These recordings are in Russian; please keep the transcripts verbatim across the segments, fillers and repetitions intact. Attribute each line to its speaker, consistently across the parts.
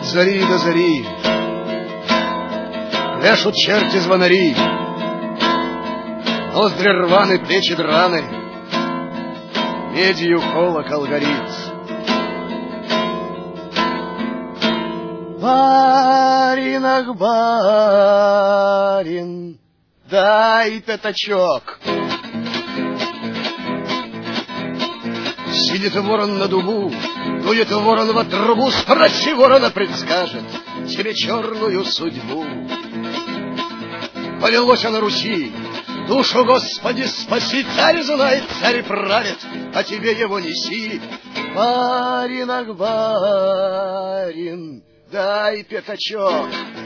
Speaker 1: От зари до зари пляшут черти-звонари, ноздри рваны, плечи драны, медью колокол горит. Барин, ах, барин, дай пятачок. Сидит ворон на дубу, дует ворон во трубу, спроси ворона, предскажет тебе черную судьбу. Полилось на Руси, душу, Господи, спаси, царь знает, царь правит, а тебе его неси. Барин, ах, барин, дай пятачок.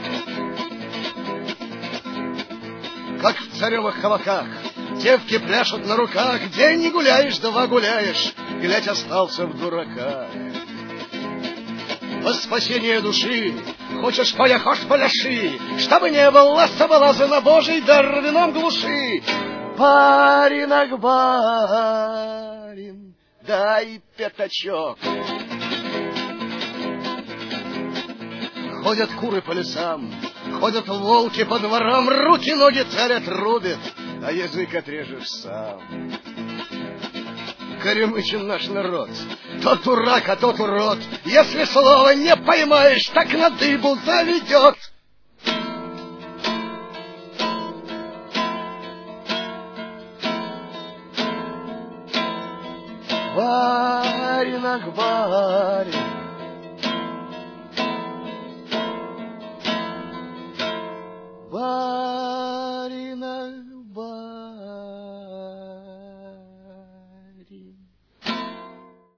Speaker 1: Как в царевых кабаках девки пляшут на руках, день не гуляешь, два гуляешь, глядь, остался в дураках. Во спасение души хочешь поля, хошь поляши, чтобы не было соблазна Божий дар вином глуши. Барин, ах, барин, дай пятачок. Ходят куры по лесам, ходят волки по дворам, руки-ноги царь отрубит, а язык отрежешь сам. Горемычен наш народ, тот дурак, а тот урод. Если слово не поймаешь, так на дыбу заведет.